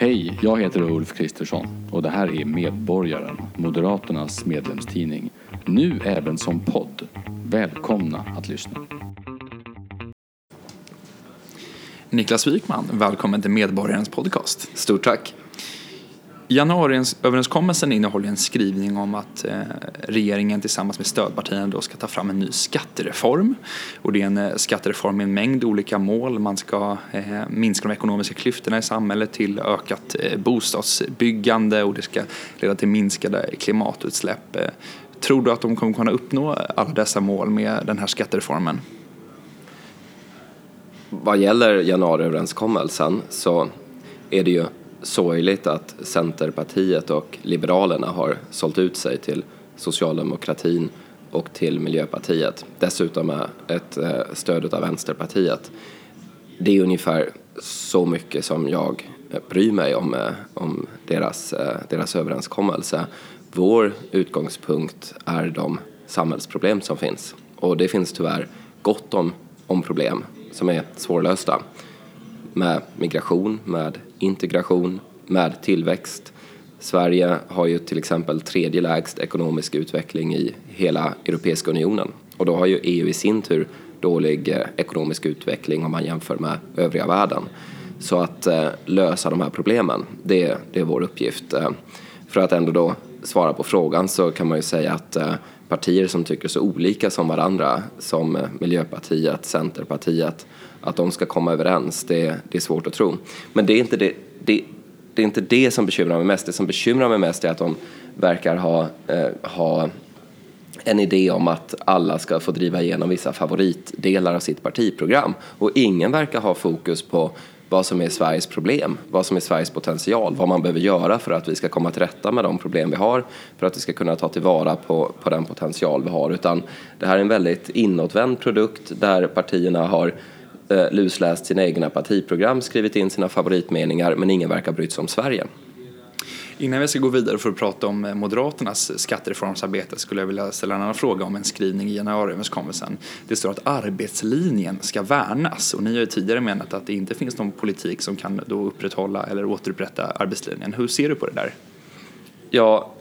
Hej, jag heter Ulf Kristersson och det här är Medborgaren, Moderaternas medlemstidning. Nu även som podd. Välkomna att lyssna. Niklas Wikman, välkommen till Medborgarens podcast. Stort tack. Januariöverenskommelsen innehåller en skrivning om att regeringen tillsammans med stödpartierna då ska ta fram en ny skattereform. Och det är en skattereform med en mängd olika mål. Man ska minska de ekonomiska klyftorna i samhället till ökat bostadsbyggande och det ska leda till minskade klimatutsläpp. Tror du att de kommer kunna uppnå alla dessa mål med den här skattereformen? Vad gäller januariöverenskommelsen så är det ju sorgligt att Centerpartiet och Liberalerna har sålt ut sig till Socialdemokratin och till Miljöpartiet. Dessutom är ett stöd av Vänsterpartiet. Det är ungefär så mycket som jag bryr mig om deras överenskommelse. Vår utgångspunkt är de samhällsproblem som finns. Och det finns tyvärr gott om problem som är svårlösta. Med migration, med integration, med tillväxt. Sverige har ju till exempel tredje lägst ekonomisk utveckling i hela Europeiska unionen. Och då har ju EU i sin tur dålig ekonomisk utveckling om man jämför med övriga världen. Så att lösa de här problemen, det är vår uppgift. För att ändå då svara på frågan så kan man ju säga att partier som tycker så olika som varandra, som Miljöpartiet, Centerpartiet, att de ska komma överens, det är svårt att tro. Men det är inte det som bekymrar mig mest. Det som bekymrar mig mest är att de verkar ha en idé om att alla ska få driva igenom vissa favoritdelar av sitt partiprogram. Och ingen verkar ha fokus på vad som är Sveriges problem, vad som är Sveriges potential, vad man behöver göra för att vi ska komma till rätta med de problem vi har, för att vi ska kunna ta tillvara på den potential vi har. Utan det här är en väldigt inåtvänd produkt där partierna har lusläst sina egna partiprogram, skrivit in sina favoritmeningar, men ingen verkar bryta sig om Sverige. Innan vi ska gå vidare för att prata om Moderaternas skattereformsarbete skulle jag vilja ställa en annan fråga om en skrivning i januariöverenskommelsen. Det står att arbetslinjen ska värnas och ni har ju tidigare menat att det inte finns någon politik som kan då upprätthålla eller återupprätta arbetslinjen. Hur ser du på det där? Ja,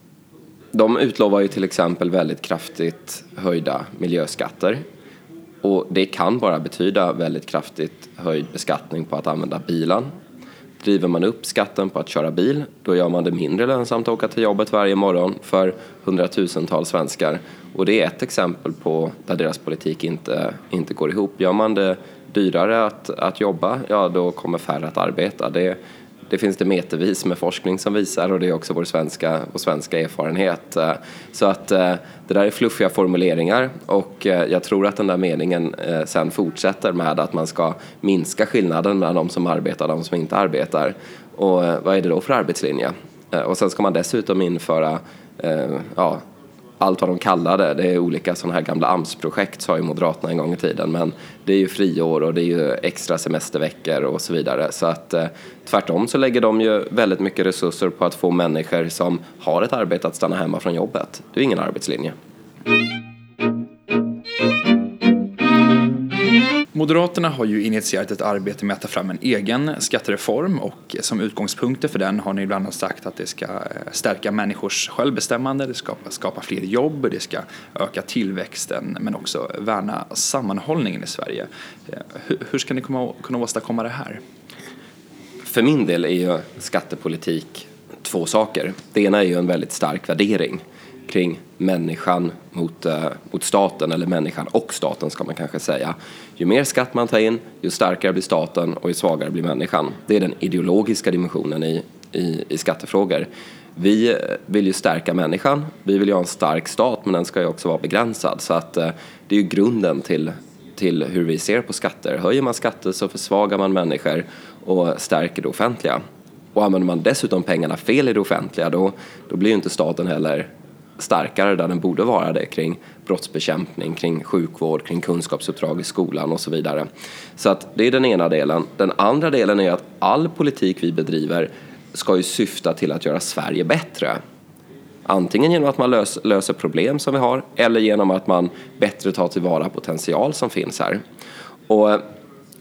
de utlovar ju till exempel väldigt kraftigt höjda miljöskatter. Och det kan bara betyda väldigt kraftigt höjd beskattning på att använda bilen. Driver man upp skatten på att köra bil, då gör man det mindre lönsamt att åka till jobbet varje morgon för hundratusentals svenskar. Och det är ett exempel på där deras politik inte går ihop. Gör man det dyrare att jobba, ja då kommer färre att arbeta. Det finns det metervis med forskning som visar och det är också vår svenska erfarenhet. Så att det där är fluffiga formuleringar och jag tror att den där meningen sen fortsätter med att man ska minska skillnaden mellan de som arbetar och de som inte arbetar. Och vad är det då för arbetslinje? Och sen ska man dessutom införa allt vad de kallar det. Det är olika sådana här gamla AMS-projekt, sa ju Moderaterna en gång i tiden. Men det är ju friår och det är ju extra semesterveckor och så vidare. Så att tvärtom så lägger de ju väldigt mycket resurser på att få människor som har ett arbete att stanna hemma från jobbet. Det är ingen arbetslinje. Moderaterna har ju initierat ett arbete med att ta fram en egen skattereform och som utgångspunkter för den har ni ibland sagt att det ska stärka människors självbestämmande, det ska skapa fler jobb, det ska öka tillväxten men också värna sammanhållningen i Sverige. Hur ska ni kunna åstadkomma det här? För min del är ju skattepolitik två saker. Det ena är ju en väldigt stark värdering kring människan mot staten, eller människan och staten ska man kanske säga. Ju mer skatt man tar in, ju starkare blir staten och ju svagare blir människan. Det är den ideologiska dimensionen i skattefrågor. Vi vill ju stärka människan, vi vill ju ha en stark stat men den ska ju också vara begränsad. Så att det är ju grunden till hur vi ser på skatter. Höjer man skatter så försvagar man människor och stärker det offentliga. Och använder man dessutom pengarna fel i det offentliga då blir ju inte staten heller starkare där den borde vara det kring brottsbekämpning, kring sjukvård, kring kunskapsuppdrag i skolan och så vidare. Så att det är den ena delen. Den andra delen är att all politik vi bedriver ska ju syfta till att göra Sverige bättre. Antingen genom att man löser problem som vi har eller genom att man bättre tar tillvara potential som finns här. Och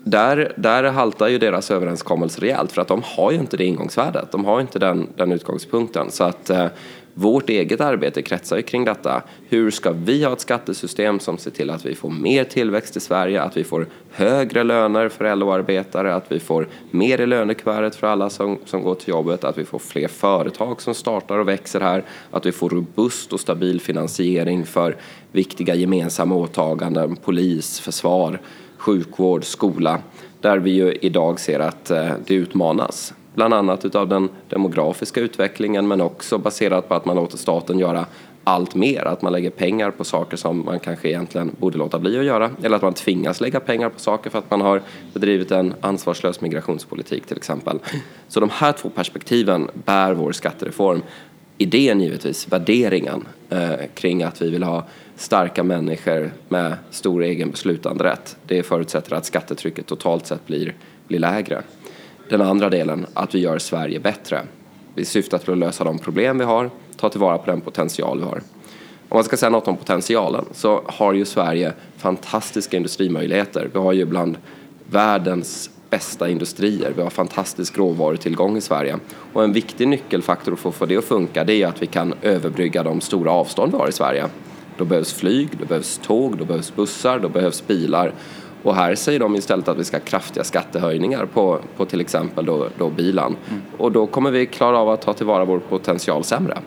där haltar ju deras överenskommelse rejält, för att de har ju inte det ingångsvärdet. De har inte den utgångspunkten. Så att vårt eget arbete kretsar ju kring detta. Hur ska vi ha ett skattesystem som ser till att vi får mer tillväxt i Sverige, att vi får högre löner för LO-arbetare, att vi får mer i lönekuvertet för alla som går till jobbet, att vi får fler företag som startar och växer här, att vi får robust och stabil finansiering för viktiga gemensamma åtaganden, polis, försvar, sjukvård, skola, där vi ju idag ser att det utmanas. Bland annat utav den demografiska utvecklingen, men också baserat på att man låter staten göra allt mer. Att man lägger pengar på saker som man kanske egentligen borde låta bli att göra. Eller att man tvingas lägga pengar på saker för att man har bedrivit en ansvarslös migrationspolitik till exempel. Så de här två perspektiven bär vår skattereform. Idén givetvis, värderingen kring att vi vill ha starka människor med stor egen beslutanderätt. Det förutsätter att skattetrycket totalt sett blir lägre. Den andra delen, att vi gör Sverige bättre. Vi syftar till att lösa de problem vi har, ta tillvara på den potential vi har. Om man ska säga något om potentialen, så har ju Sverige fantastiska industrimöjligheter. Vi har ju bland världens bästa industrier. Vi har fantastisk råvarutillgång i Sverige. Och en viktig nyckelfaktor för att få det att funka, det är att vi kan överbrygga de stora avstånd vi har i Sverige. Då behövs flyg, då behövs tåg, då behövs bussar, då behövs bilar. Och här säger de istället att vi ska ha kraftiga skattehöjningar på till exempel då bilen. Och då kommer vi klara av att ta tillvara vår potential sämre.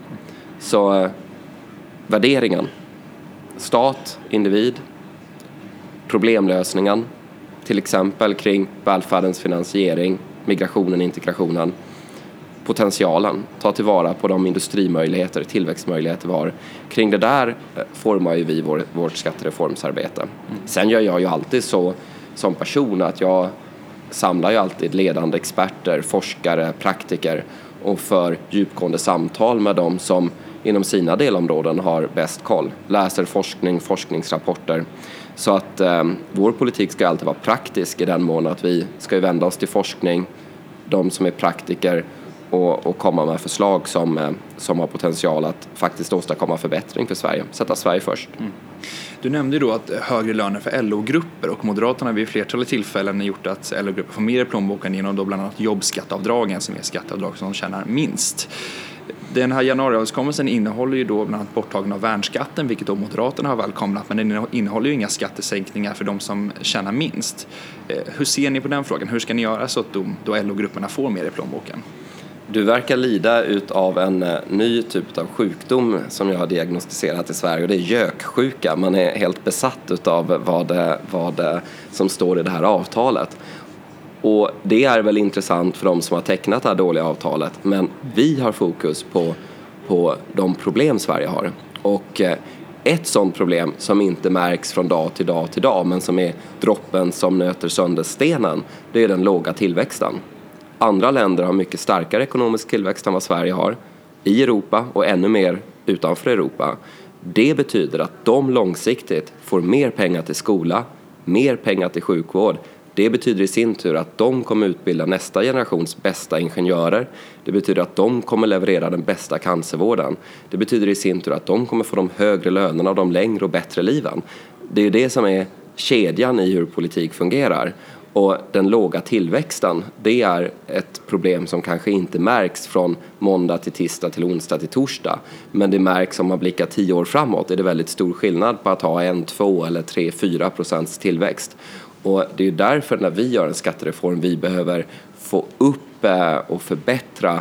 Så värderingen, stat, individ, problemlösningen, till exempel kring välfärdens finansiering, migrationen, integrationen, potentialen, ta tillvara på de industrimöjligheter, tillväxtmöjligheter vi har. Kring det där formar ju vi vårt skattereformsarbete. Sen gör jag ju alltid så som person att jag samlar ju alltid ledande experter, forskare, praktiker och för djupgående samtal med dem som inom sina delområden har bäst koll. Läser forskning, forskningsrapporter. Så att vår politik ska alltid vara praktisk i den mån att vi ska vända oss till forskning, de som är praktiker, och komma med förslag som har potential att faktiskt åstadkomma förbättring för Sverige. Sätta Sverige först. Du nämnde ju då att högre löner för LO-grupper, och Moderaterna har vid flertalet tillfällen gjort att LO-grupper får mer i plånboken genom då bland annat jobbskatteavdragen, som är skatteavdrag som de tjänar minst. Den här januariöverenskommelsen innehåller ju då bland annat borttagen av värnskatten, vilket då Moderaterna har välkomnat, men den innehåller ju inga skattesänkningar för de som tjänar minst. Hur ser ni på den frågan? Hur ska ni göra så att då LO-grupperna får mer i plånboken? Du verkar lida av en ny typ av sjukdom som jag har diagnostiserat i Sverige, och det är göksjuka. Man är helt besatt av vad som står i det här avtalet. Och det är väl intressant för de som har tecknat det här dåliga avtalet, men vi har fokus på de problem Sverige har. Och ett sådant problem som inte märks från dag till dag, men som är droppen som nöter sönder stenen, det är den låga tillväxten. Andra länder har mycket starkare ekonomisk tillväxt än vad Sverige har i Europa och ännu mer utanför Europa. Det betyder att de långsiktigt får mer pengar till skola, mer pengar till sjukvård. Det betyder i sin tur att de kommer utbilda nästa generations bästa ingenjörer. Det betyder att de kommer leverera den bästa cancervården. Det betyder i sin tur att de kommer få de högre lönerna och de längre och bättre liven. Det är ju det som är kedjan i hur politik fungerar. Och den låga tillväxten, det är ett problem som kanske inte märks från måndag till tisdag till onsdag till torsdag. Men det märks om man blickar 10 år framåt. Är det väldigt stor skillnad på att ha 1, 2 eller 3-4% tillväxt. Och det är ju därför när vi gör en skattereform vi behöver få upp och förbättra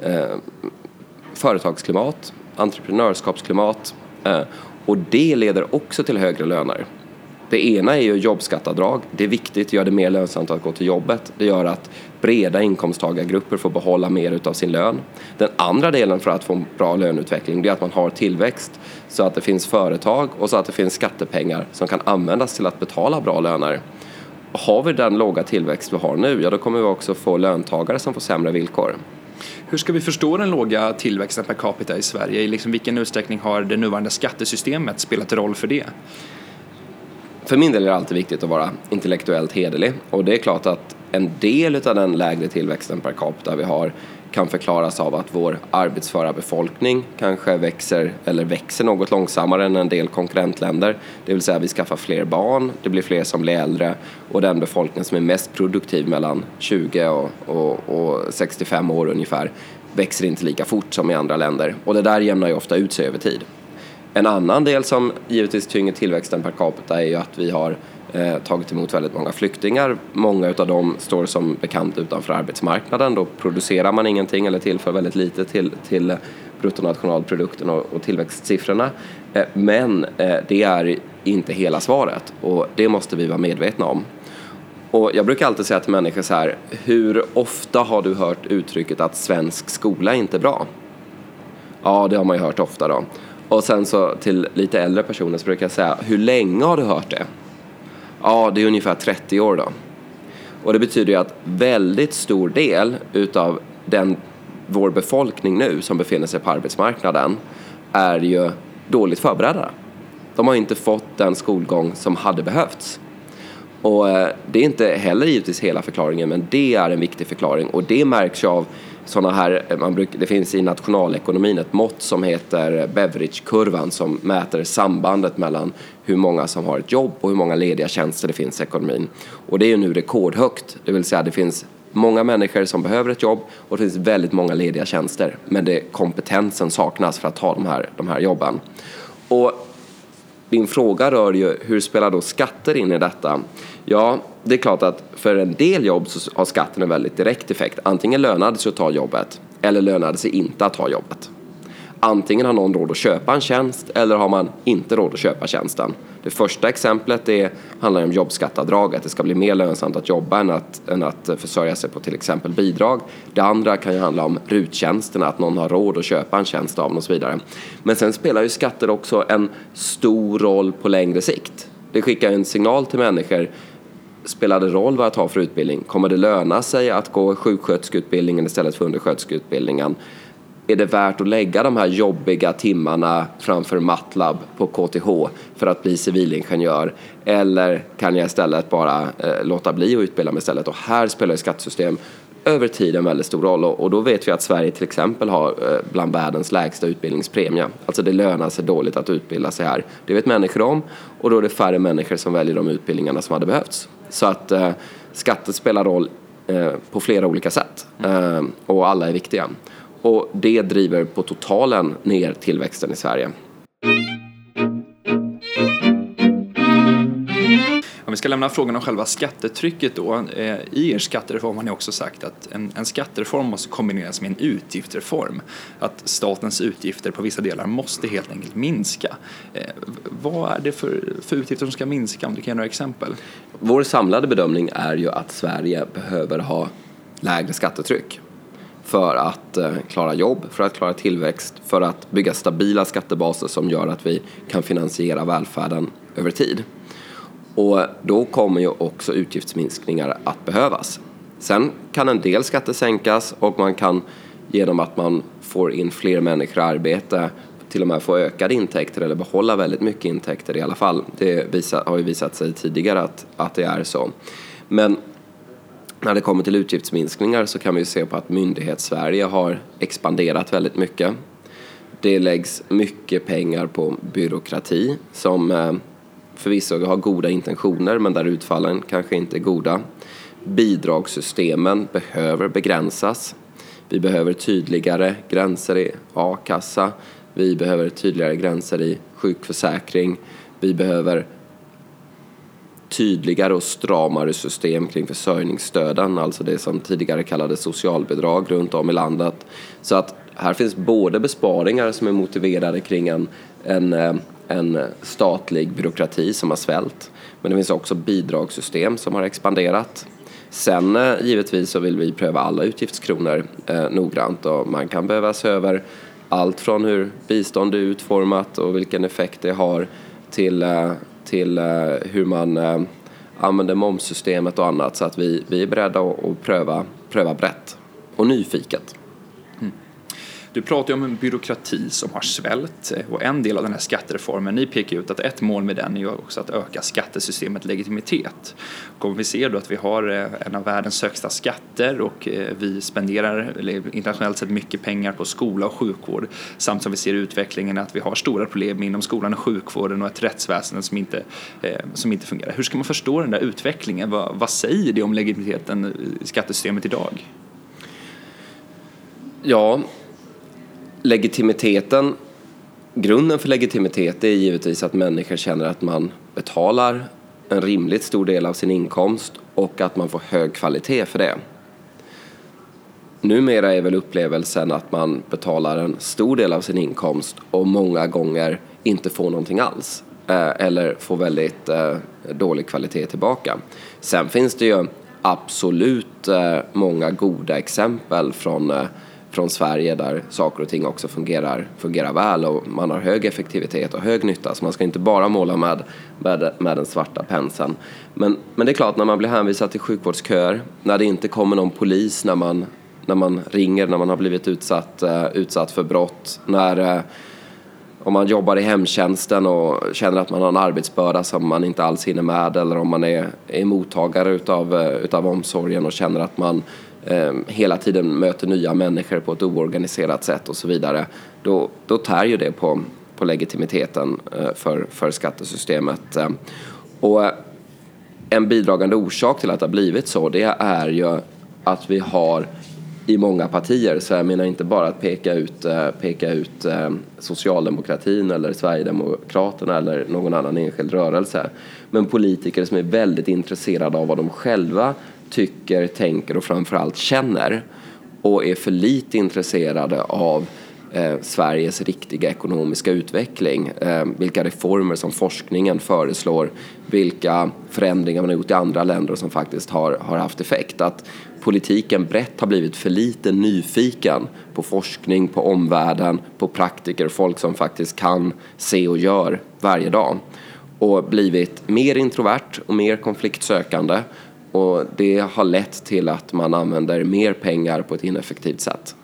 företagsklimat, entreprenörskapsklimat. Och det leder också till högre löner. Det ena är ju jobbskatteavdrag. Det är viktigt, det gör det mer lönsamt att gå till jobbet. Det gör att breda inkomsttagargrupper får behålla mer utav sin lön. Den andra delen för att få en bra löneutveckling, det är att man har tillväxt så att det finns företag och så att det finns skattepengar som kan användas till att betala bra löner. Har vi den låga tillväxt vi har nu, ja då kommer vi också få löntagare som får sämre villkor. Hur ska vi förstå den låga tillväxten per capita i Sverige? I vilken utsträckning har det nuvarande skattesystemet spelat roll för det? för min del är det alltid viktigt att vara intellektuellt hederlig. Och det är klart att en del av den lägre tillväxten per capita vi har kan förklaras av att vår arbetsföra befolkning kanske växer något långsammare än en del konkurrentländer. Det vill säga vi skaffar fler barn, det blir fler som blir äldre och den befolkning som är mest produktiv mellan 20 och 65 år ungefär växer inte lika fort som i andra länder. Och det där jämnar ju ofta ut sig över tid. En annan del som givetvis tynger tillväxten per capita är ju att vi har tagit emot väldigt många flyktingar. Många av dem står som bekant utanför arbetsmarknaden. Då producerar man ingenting eller tillför väldigt lite till bruttonationalprodukten och tillväxtsiffrorna. Men det är inte hela svaret och det måste vi vara medvetna om. Och jag brukar alltid säga till människor så här: hur ofta har du hört uttrycket att svensk skola inte är bra? Ja, det har man ju hört ofta då. Och sen så till lite äldre personer så brukar jag säga: hur länge har du hört det? Ja, det är ungefär 30 år då. Och det betyder ju att väldigt stor del utav vår befolkning nu som befinner sig på arbetsmarknaden är ju dåligt förberedda. De har inte fått den skolgång som hade behövts. Och det är inte heller givetvis hela förklaringen, men det är en viktig förklaring. Och det märks ju av sådana här, det finns i nationalekonomin ett mått som heter Beveridge-kurvan som mäter sambandet mellan hur många som har ett jobb och hur många lediga tjänster det finns i ekonomin. Och det är ju nu rekordhögt, det vill säga det finns många människor som behöver ett jobb och det finns väldigt många lediga tjänster. Men kompetensen saknas för att ta de här jobben. Och din fråga rör ju hur spelar då skatter in i detta? Ja, det är klart att för en del jobb så har skatten en väldigt direkt effekt. Antingen lönar det sig att ta jobbet eller lönar det sig inte att ta jobbet. Antingen har någon råd att köpa en tjänst eller har man inte råd att köpa tjänsten. Det första exemplet handlar om jobbskatteavdraget. Det ska bli mer lönsamt att jobba än att försörja sig på till exempel bidrag. Det andra kan ju handla om RUT-tjänsterna, att någon har råd att köpa en tjänst av och så vidare. Men sen spelar ju skatter också en stor roll på längre sikt. Det skickar en signal till människor. Spelar det roll vad jag tar för utbildning? Kommer det löna sig att gå sjuksköterskeutbildningen istället för undersköterskeutbildningen? Är det värt att lägga de här jobbiga timmarna framför MATLAB på KTH för att bli civilingenjör? Eller kan jag istället bara låta bli att utbilda mig istället? Och här spelar skattesystem över tid en väldigt stor roll. Och då vet vi att Sverige till exempel har bland världens lägsta utbildningspremie. Alltså det lönar sig dåligt att utbilda sig här. Det vet människor om och då är det färre människor som väljer de utbildningarna som hade behövts. Så att skatter spelar roll på flera olika sätt och alla är viktiga. Och det driver på totalen ner tillväxten i Sverige. Om vi ska lämna frågan om själva skattetrycket då. I er skattereform har ni också sagt att en skattereform måste kombineras med en utgiftsreform. Att statens utgifter på vissa delar måste helt enkelt minska. Vad är det för utgifter som ska minska? Om du kan ge några exempel. Vår samlade bedömning är ju att Sverige behöver ha lägre skattetryck. För att klara jobb, för att klara tillväxt, för att bygga stabila skattebaser som gör att vi kan finansiera välfärden över tid. Och då kommer ju också utgiftsminskningar att behövas. Sen kan en del skatter sänkas och man kan genom att man får in fler människor i arbete till och med få ökade intäkter eller behålla väldigt mycket intäkter i alla fall. Det har ju visat sig tidigare att det är så. Men när det kommer till utgiftsminskningar så kan vi se på att Myndighetssverige har expanderat väldigt mycket. Det läggs mycket pengar på byråkrati som förvisso har goda intentioner men där utfallen kanske inte är goda. Bidragssystemen behöver begränsas. Vi behöver tydligare gränser i a-kassa. Vi behöver tydligare gränser i sjukförsäkring. Vi behöver tydligare och stramare system kring försörjningsstöden, alltså det som tidigare kallades socialbidrag runt om i landet. Så att här finns både besparingar som är motiverade kring en statlig byråkrati som har svällt, men det finns också bidragssystem som har expanderat. Sen givetvis så vill vi pröva alla utgiftskronor noggrant och man kan behöva se över allt från hur bistånd är utformat och vilken effekt det har till hur man använder momssystemet och annat, så att vi är beredda att pröva brett och nyfiket. Du pratar ju om en byråkrati som har svällt, och en del av den här skattereformen, ni pekar ut att ett mål med den är ju också att öka skattesystemets legitimitet. Och om vi ser då att vi har en av världens högsta skatter och vi spenderar internationellt sett mycket pengar på skola och sjukvård, samt som vi ser utvecklingen att vi har stora problem inom skolan och sjukvården och ett rättsväsende som inte fungerar. Hur ska man förstå den där utvecklingen? Vad säger det om legitimiteten i skattesystemet idag? Ja, legitimiteten, grunden för legitimitet är givetvis att människor känner att man betalar en rimligt stor del av sin inkomst och att man får hög kvalitet för det. Numera är väl upplevelsen att man betalar en stor del av sin inkomst och många gånger inte får någonting alls. Eller får väldigt dålig kvalitet tillbaka. Sen finns det ju absolut många goda exempel från Sverige där saker och ting också fungerar väl och man har hög effektivitet och hög nytta. Så man ska inte bara måla med den svarta penseln. Men det är klart, när man blir hänvisad till sjukvårdsköer, när det inte kommer någon polis när man ringer, när man har blivit utsatt för brott, om man jobbar i hemtjänsten och känner att man har en arbetsbörda som man inte alls hinner med, eller om man är mottagare utav omsorgen och känner att man hela tiden möter nya människor på ett oorganiserat sätt och så vidare, då tär ju det på legitimiteten för skattesystemet. Och en bidragande orsak till att det har blivit så, det är ju att vi har i många partier, så jag menar inte bara att peka ut socialdemokratin eller Sverigedemokraterna eller någon annan enskild rörelse, men politiker som är väldigt intresserade av vad de själva tycker, tänker och framförallt känner, och är för lite intresserade av Sveriges riktiga ekonomiska utveckling, vilka reformer som forskningen föreslår, vilka förändringar man har gjort i andra länder som faktiskt har haft effekt. Att politiken brett har blivit för lite nyfiken på forskning, på omvärlden, på praktiker, folk som faktiskt kan se och gör varje dag, och blivit mer introvert och mer konfliktsökande, och det har lett till att man använder mer pengar på ett ineffektivt sätt.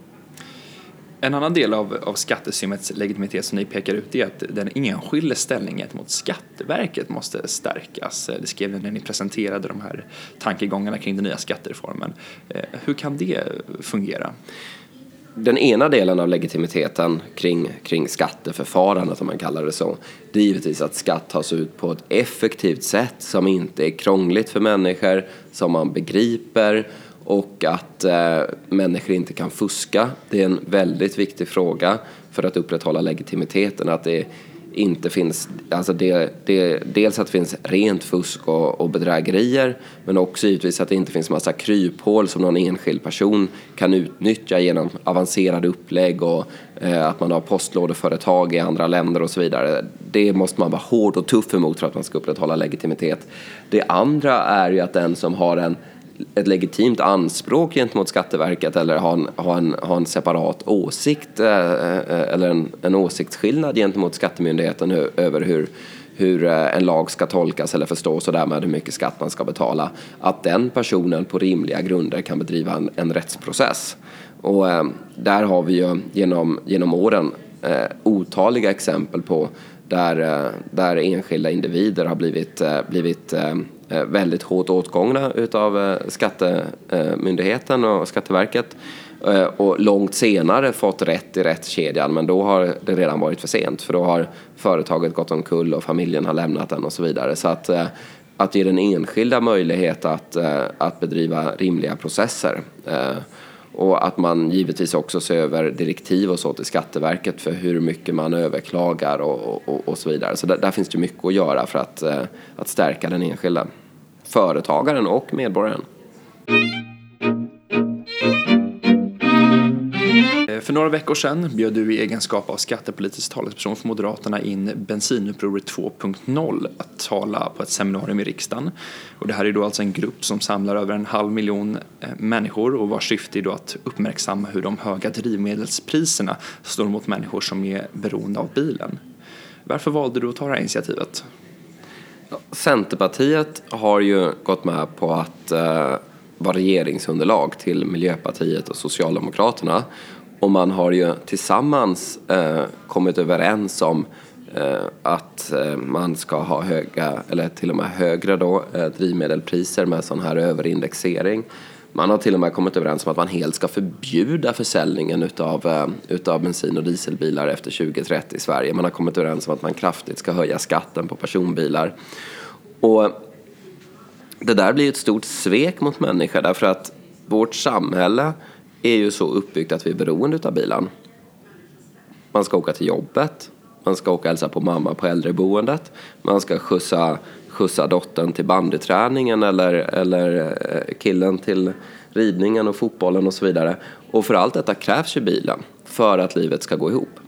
En annan del av skattesystemets legitimitet som ni pekar ut är att den enskilda ställningen mot Skatteverket måste stärkas. Det skrev ni när ni presenterade de här tankegångarna kring den nya skattereformen. Hur kan det fungera? Den ena delen av legitimiteten kring skatteförfarandet, om man kallar det så, det är givetvis att skatt tas ut på ett effektivt sätt som inte är krångligt för människor, som man begriper, och att människor inte kan fuska. Det är en väldigt viktig fråga för att upprätthålla legitimiteten, att det inte finns, alltså dels att det finns rent fusk och bedrägerier, men också givetvis att det inte finns massa kryphål som någon enskild person kan utnyttja genom avancerade upplägg, och att man har postlådeföretag i andra länder och så vidare. Det måste man vara hård och tuff emot för att man ska upprätthålla legitimitet. Det andra är ju att den som har ett legitimt anspråk gentemot Skatteverket, eller ha en separat åsikt eller en åsiktsskillnad gentemot skattemyndigheten över hur en lag ska tolkas eller förstås, och därmed hur mycket skatt man ska betala, att den personen på rimliga grunder kan bedriva en rättsprocess. Och där har vi ju genom åren otaliga exempel på där enskilda individer har blivit väldigt hårt åtgångna utav skattemyndigheten och Skatteverket, och långt senare fått rätt i rättskedjan, men då har det redan varit för sent, för då har företaget gått omkull och familjen har lämnat den och så vidare. Så att ge den enskilda möjlighet att bedriva rimliga processer, och att man givetvis också ser över direktiv och så till Skatteverket för hur mycket man överklagar och så vidare. Så där finns det mycket att göra för att stärka den enskilda företagaren och medborgaren. För några veckor sedan bjöd du i egenskap av skattepolitisk talesperson för Moderaterna in Bensinupproret 2.0 att tala på ett seminarium i riksdagen. Och det här är då alltså en grupp som samlar över 500 000 människor, och vars syfte är då att uppmärksamma hur de höga drivmedelspriserna står mot människor som är beroende av bilen. Varför valde du att ta det här initiativet? Centerpartiet har ju gått med på att vara regeringsunderlag till Miljöpartiet och Socialdemokraterna. Och man har ju tillsammans kommit överens om att man ska ha höga, eller till och med högre då, drivmedelpriser med sån här överindexering. Man har till och med kommit överens om att man helt ska förbjuda försäljningen utav bensin- och dieselbilar efter 2030 i Sverige. Man har kommit överens om att man kraftigt ska höja skatten på personbilar. Och det där blir ett stort svek mot människor, därför att vårt samhälle är ju så uppbyggt att vi är beroende av bilen. Man ska åka till jobbet, man ska åka hälsa på mamma på äldreboendet, man ska skjutsa dottern till bandyträningen eller killen till ridningen och fotbollen och så vidare. Och för allt detta krävs ju bilen för att livet ska gå ihop.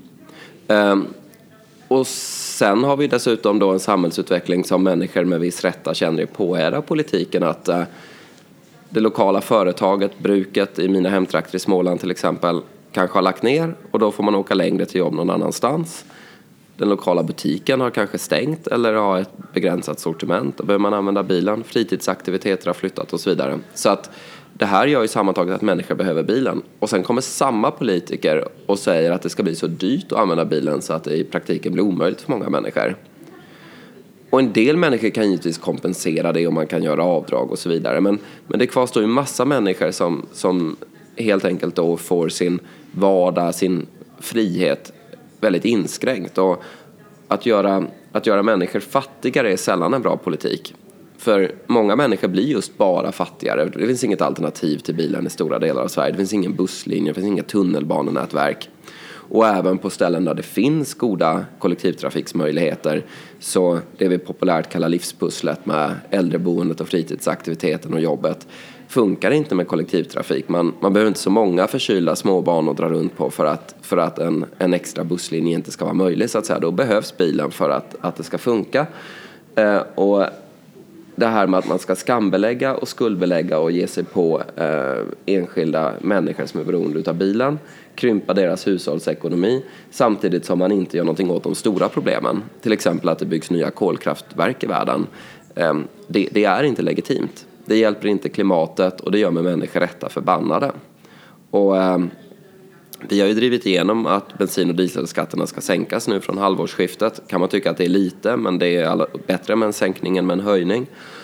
Och sen har vi dessutom då en samhällsutveckling som människor med viss rätta känner är påhejade av politiken, att det lokala företaget, bruket i mina hemtrakter i Småland till exempel, kanske har lagt ner och då får man åka längre till jobb någon annanstans. Den lokala butiken har kanske stängt eller har ett begränsat sortiment. Då behöver man använda bilen. Fritidsaktiviteter har flyttat och så vidare. Så att det här gör ju sammantaget att människor behöver bilen. Och sen kommer samma politiker och säger att det ska bli så dyrt att använda bilen så att det i praktiken blir omöjligt för många människor. Och en del människor kan givetvis kompensera det och man kan göra avdrag och så vidare. Men det kvarstår ju massa människor som helt enkelt då får sin vardag, sin frihet väldigt inskränkt. Och att göra människor fattigare är sällan en bra politik. För många människor blir just bara fattigare. Det finns inget alternativ till bilen i stora delar av Sverige. Det finns ingen busslinje, det finns inga tunnelbanenätverk. Och även på ställen där det finns goda kollektivtrafiksmöjligheter, så det vi populärt kallar livspusslet med äldreboendet och fritidsaktiviteten och jobbet funkar inte med kollektivtrafik. Man behöver inte så många förkylda småbarn att dra runt på för att en extra busslinje inte ska vara möjlig, så att säga. Då behövs bilen för att det ska funka. Och det här med att man ska skambelägga och skuldbelägga och ge sig på enskilda människor som är beroende av bilen, krympa deras hushållsekonomi, samtidigt som man inte gör någonting åt de stora problemen. Till exempel att det byggs nya kolkraftverk i världen. Det är inte legitimt. Det hjälper inte klimatet och det gör med människor rätta förbannade. Och vi har ju drivit igenom att bensin- och dieselskatterna ska sänkas nu från halvårsskiftet. Kan man tycka att det är lite, men det är bättre med en sänkning än med en höjning.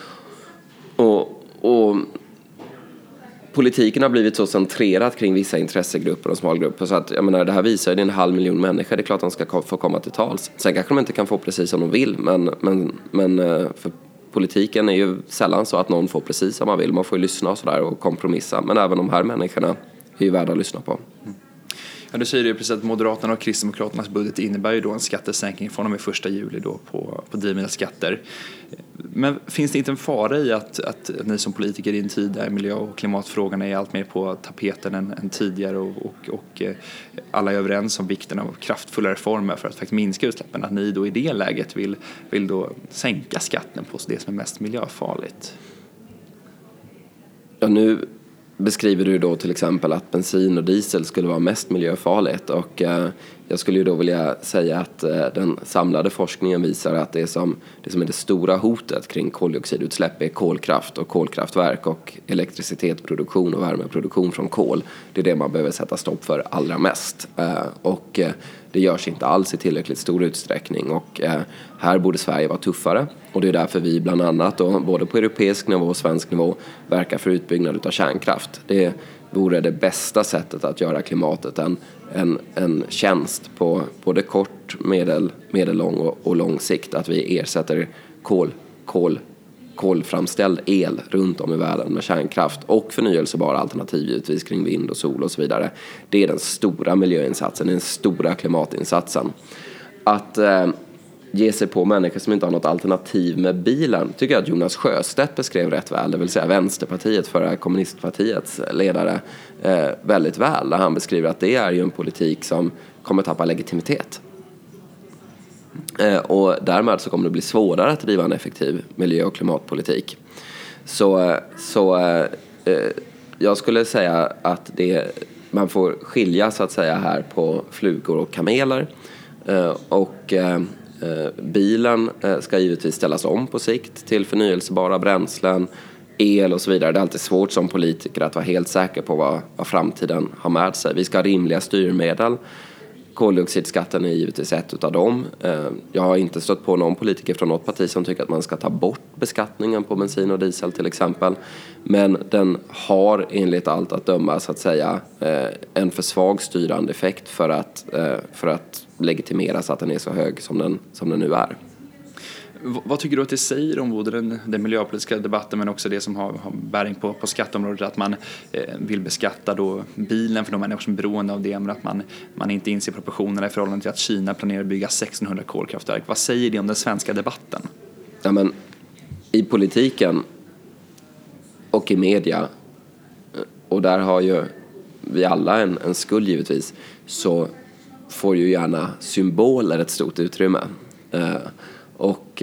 Och politiken har blivit så centrerat kring vissa intressegrupper och smalgrupper, så att jag menar, det här visar ju 500 000 människor. Det är klart att de ska få komma till tals. Sen kanske de inte kan få precis som de vill, men för politiken är ju sällan så att någon får precis som man vill. Man får ju lyssna och sådär och kompromissa. Men även de här människorna är ju värda att lyssna på. Ja, du säger ju precis att Moderaterna och Kristdemokraternas budget innebär ju då en skattesänkning från och med 1 juli då på drivmedelsskatter. Men finns det inte en fara i att ni som politiker i en tid där miljö- och klimatfrågorna är allt mer på tapeten än tidigare och alla är överens om vikten av kraftfulla reformer för att faktiskt minska utsläppen, att ni då i det läget vill då sänka skatten på det som är mest miljöfarligt? Ja, nu beskriver du då till exempel att bensin och diesel skulle vara mest miljöfarligt, och jag skulle ju då vilja säga att den samlade forskningen visar att det som är det stora hotet kring koldioxidutsläpp är kolkraft och kolkraftverk och elektricitetsproduktion och värmeproduktion från kol. Det är det man behöver sätta stopp för allra mest, och det görs inte alls i tillräckligt stor utsträckning, och här borde Sverige vara tuffare, och det är därför vi bland annat då, både på europeisk nivå och svensk nivå, verkar för utbyggnad av kärnkraft. Det vore det bästa sättet att göra klimatet en tjänst på både kort, medellång och lång sikt, att vi ersätter kolframställd el runt om i världen med kärnkraft och förnyelsebara alternativ givetvis kring vind och sol och så vidare. Det är den stora miljöinsatsen, den stora klimatinsatsen. Att ge sig på människor som inte har något alternativ med bilen tycker jag att Jonas Sjöstedt beskrev rätt väl, det vill säga Vänsterpartiet, förra kommunistpartiets ledare, väldigt väl, där han beskriver att det är ju en politik som kommer tappa legitimitet. Och därmed så kommer det bli svårare att driva en effektiv miljö- och klimatpolitik. Så jag skulle säga att man får skilja så att säga här på flugor och kameler, och bilen ska givetvis ställas om på sikt till förnyelsebara bränslen. el och så vidare. Det är alltid svårt som politiker att vara helt säker på vad framtiden har med sig. Vi ska ha rimliga styrmedel. Koldioxidskatten är givetvis ett av dem. Jag har inte stött på någon politiker från något parti som tycker att man ska ta bort beskattningen på bensin och diesel till exempel. Men den har enligt allt att döma så att säga en för svag styrande effekt för att legitimera så att den är så hög som den nu är. Vad tycker du att det säger om både den miljöpolitiska debatten men också det som har bäring på skatteområdet, att man vill beskatta då bilen för de människor som är beroende av det, men att man inte inser proportionerna i förhållande till att Kina planerar att bygga 1600 kolkraftverk? Vad säger det om den svenska debatten? Ja, men i politiken och i media, och där har ju vi alla en skuld givetvis, så får ju gärna symboler ett stort utrymme. Och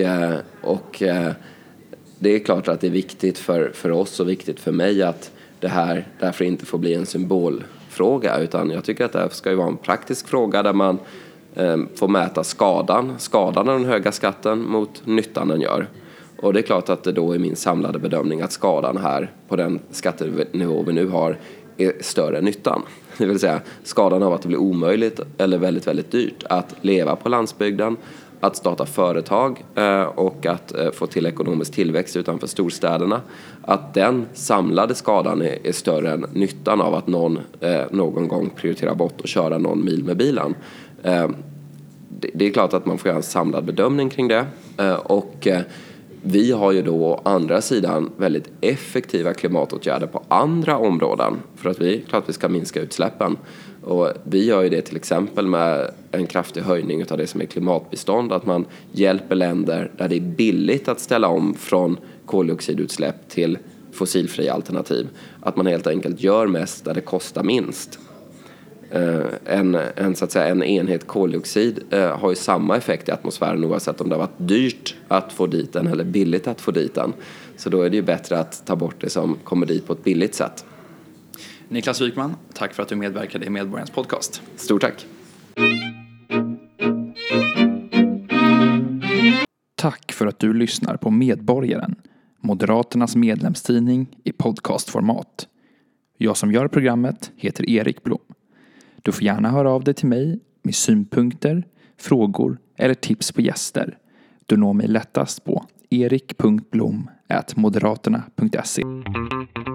det är klart att det är viktigt för oss och viktigt för mig att det här därför inte får bli en symbolfråga, utan jag tycker att det här ska ju vara en praktisk fråga där man får mäta skadan av den höga skatten mot nyttan den gör. Och det är klart att det då är min samlade bedömning att skadan här på den skattenivå vi nu har är större än nyttan. Det vill säga skadan av att det blir omöjligt eller väldigt, väldigt dyrt att leva på landsbygden, att starta företag och att få till ekonomisk tillväxt utanför storstäderna. Att den samlade skadan är större än nyttan av att någon någon gång prioriterar bort och köra någon mil med bilen. Det är klart att man får göra en samlad bedömning kring det. Och vi har ju då å andra sidan väldigt effektiva klimatåtgärder på andra områden för att klart vi ska minska utsläppen. Och vi gör ju det till exempel med en kraftig höjning av det som är klimatbistånd, att man hjälper länder där det är billigt att ställa om från koldioxidutsläpp till fossilfria alternativ. Att man helt enkelt gör mest där det kostar minst. En enhet koldioxid har ju samma effekt i atmosfären oavsett om det har varit dyrt att få dit den eller billigt att få dit den. Så då är det ju bättre att ta bort det som kommer dit på ett billigt sätt. Niklas Wykman, tack för att du medverkade i Medborgarens podcast. Stort tack. Tack för att du lyssnar på Medborgaren, Moderaternas medlemstidning i podcastformat. Jag som gör programmet heter Erik Blom. Du får gärna höra av dig till mig med synpunkter, frågor eller tips på gäster. Du når mig lättast på erik.blom@moderaterna.se.